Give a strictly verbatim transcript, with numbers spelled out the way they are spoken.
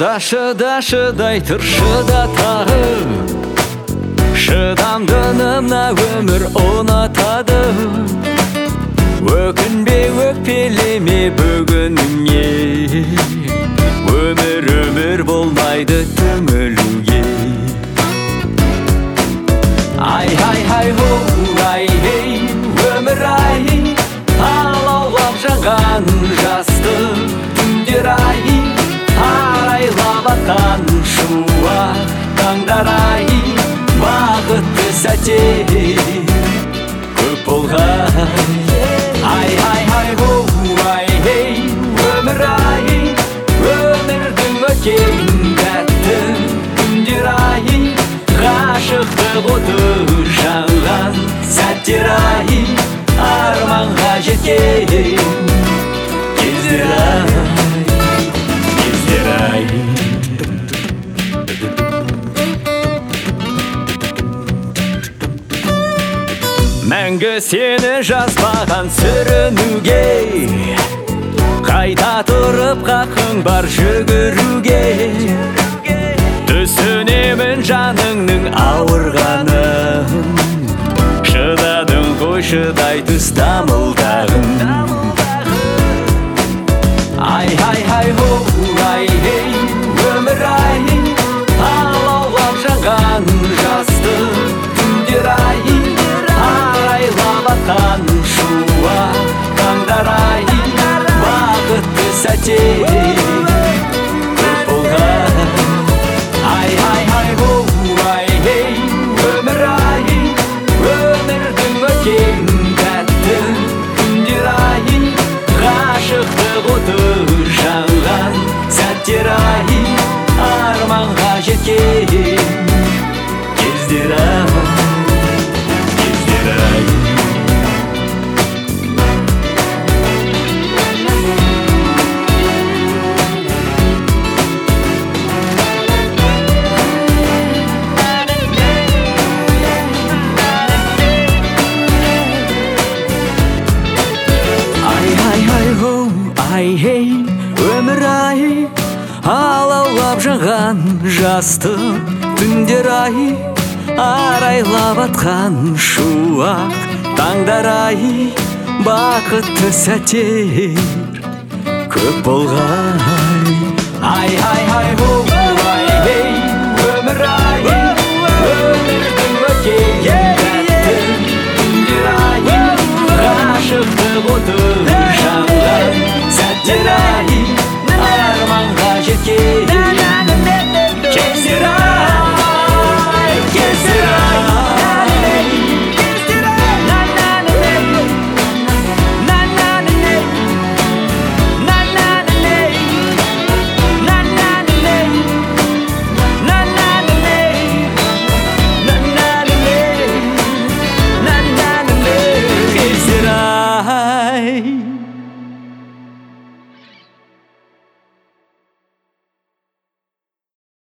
Шыда, шыда, шыдай тұр, шыда тағы. Шыдамдынымна өмір ұнатады. Өкінбе, өкпелеме бүгініңе. Өмір, өмір болмайды түңілуге. Ай, ай, ай, хоу, ай, ей, өмір ай, алаулап жанған жасты түндер ай, арайлап атқан шуақ таңдар ай, бақытты сәттер көп болған. Ай, ай, ай, хоу, ай, ей, өмір ай, өмірдің өткен тәтті күндер ай, ғашықтық оты жанған сәттер ай, арманға жеткен кездер ай, кездер ай. Мәңгі сені жазбаған сүрінуге, қайта тұрып қақың бар жүгіруге. Түсінемін жаныңның ауырғанын, шыдадың ғой шыдай түс дамылдағын. Ай, ай, ай, хоу, ай, ей, өмір ай, алаулап жанған жасты түндер ай, арайлап атқан шуақ таңдар ай, бақытты сәттер көп болған. Ай, ай, ай, хоу, ай, ей, өмір ай, өмірдің өткен тәтті күндер ай, ғашықтық оты жанған сәттер ай, арманға жеткен кездер ай, кездер ай. Ай, ей, өмір ай, алаулап жанған жасты түндер ай, арайлап атқан шуақ таңдар ай, бақытты сәттер көп болған. Ай, ай, ай, хоу, ай, ей, өмір ай.